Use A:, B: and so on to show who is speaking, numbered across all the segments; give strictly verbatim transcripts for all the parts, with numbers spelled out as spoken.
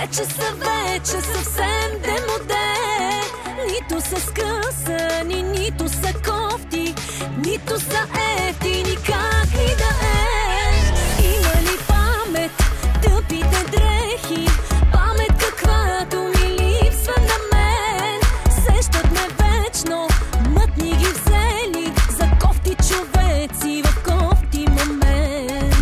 A: Вече са вече съвсем демоде. Нито са скъсани, нито са кофти, нито са ефтини, как ли да е. Има ли памет, тъпите дрехи, памет каквато ми липсва на мен. Сещат ме вечно, мътни ги взели за кофти човеци в кофти момент.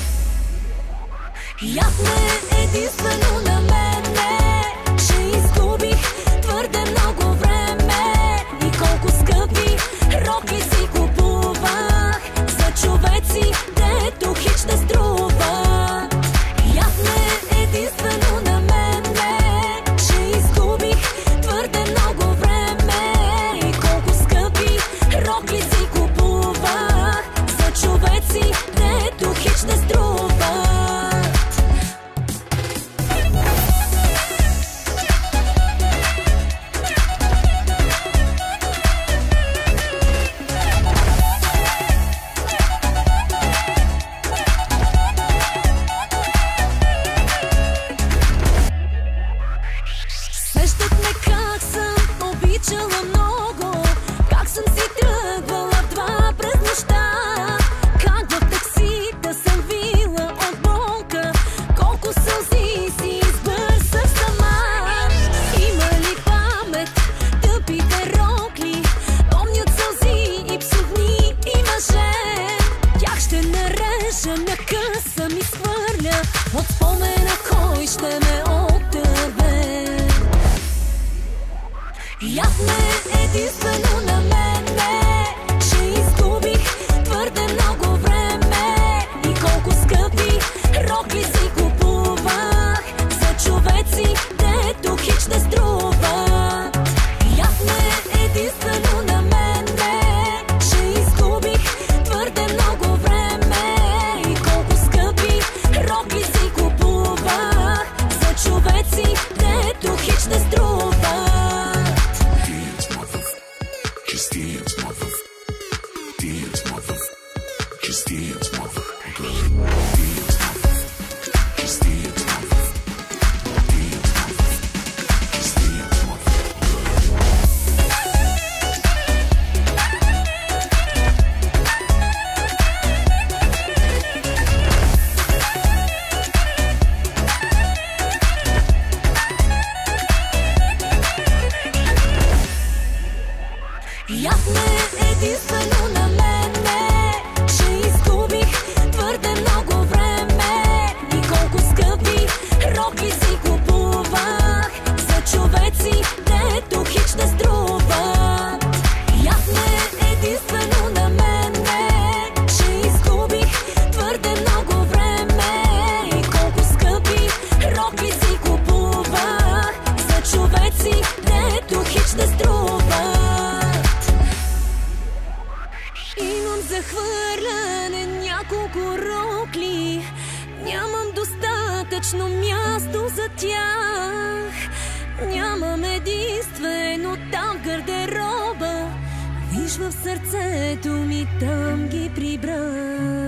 A: Ясно е единствено на мене, че изгубих твърде много време. И колко скъпи рокли си купувах за човеци, дето хич не струват. Ясно е единствено на мене, че изгубих твърде много време. И колко скъпи рокли си купувах за човеци, дето хич не струват. Сещат ме как съм обичала много, как съм си тръгвала в два през нощта, как в таксита съм вила от болка, колко сълзи си избърсах сама. Има ли памет, тъпите рокли, помнят сълзи и псовни и мъже. Тях ще нарежа на къса, ми свърля от спомена кой ще ме отърве. Ясно е единствено на мене, че изгубих твърде много време. И колко скъпи рокли си купувах за човеци, дето хич не струват. Ясно е единствено на мене, че изгубих твърде много време. И колко скъпи рокли си купувах за човеци, дето хич не струват.
B: Just dance, mother. Dance, mother. Just dance, mother. Dance, mother. Just dance, mother. Dance, mother. Just dance, mother.
A: Ясно е единствено на мене, че изгубих твърде много време. И колко скъпи рокли си купувах за човеци, дето хич не струват. Ясно е единствено на мене, че изгубих твърде много време. И колко скъпи рокли си купувах за човеци, дето хич не струват. Имам за хвърляне няколко рокли, нямам достатъчно място за тях. Нямам единствено там в гардероба, виж в сърцето ми там ги прибрах.